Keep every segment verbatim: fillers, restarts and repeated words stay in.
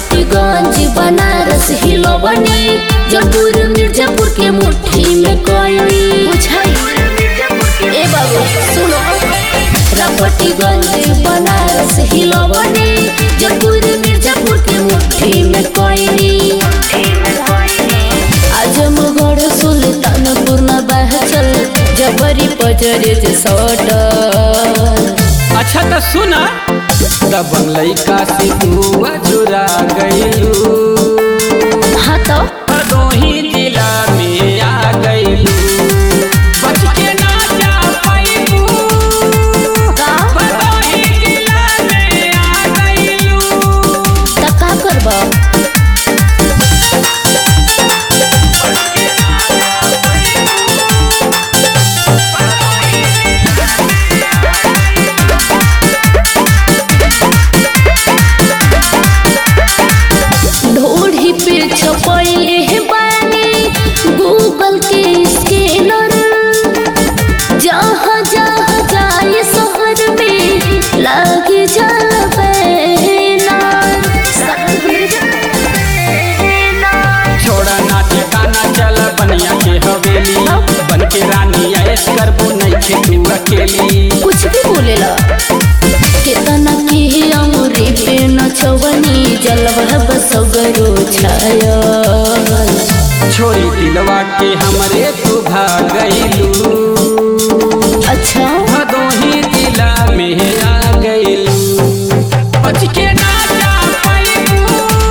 रापटीगंज बनारस हिलवनी जयपुर मिर्जापुर के मुट्ठी में कोयली ए बाबू सुनो रापटीगंज बनारस हिलवनी जयपुर मिर्जापुर के मुट्ठी में कोयली आजमगढ़ सुल्तानपुर न बहचल जबरी पजरे जे सटल। अच्छा तो सुना दबंग लइका से तू चुरा गइलू हाँ तो भदोही जिला में आ गइलू बच के ना जा पाइबू भदोही जिला में आ गइलू त का करबा गूगल के स्कैनर जहाँ जहाँ जाए शहर में लागे छोड़ा नाच गाना चल बनिया के हवेली बन के रानी ऐश करबो नहीं खे तू अकेली कुछ भी बोलेला केतना की अमरी पे नचवनी जलवा बसगरो छाया छोरी दिलवा के हमरे तू भागइलू अच्छा भदोही जिला में आ गइलू बच के ना जा पाइबू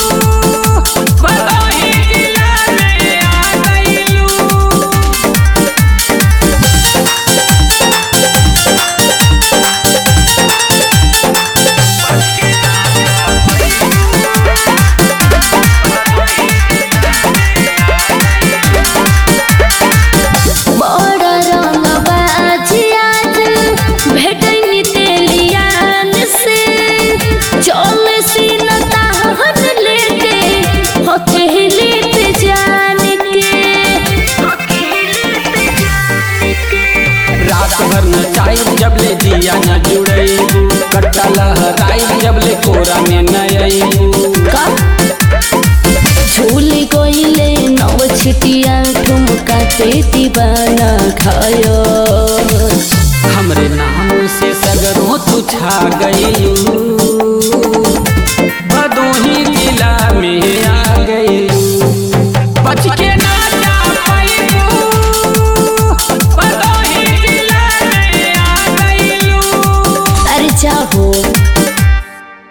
भदोही जिला में आ गइलू रात भर नचाई जब ले दिया न जुड़ैबू कट्टा लहराई जब ले कोरा में न अइबू का झूल गइले नव छिटिया ठुमका पे दीवाना खायो हमरे नाम से सगरों तू छा गइलू भदोही जिला में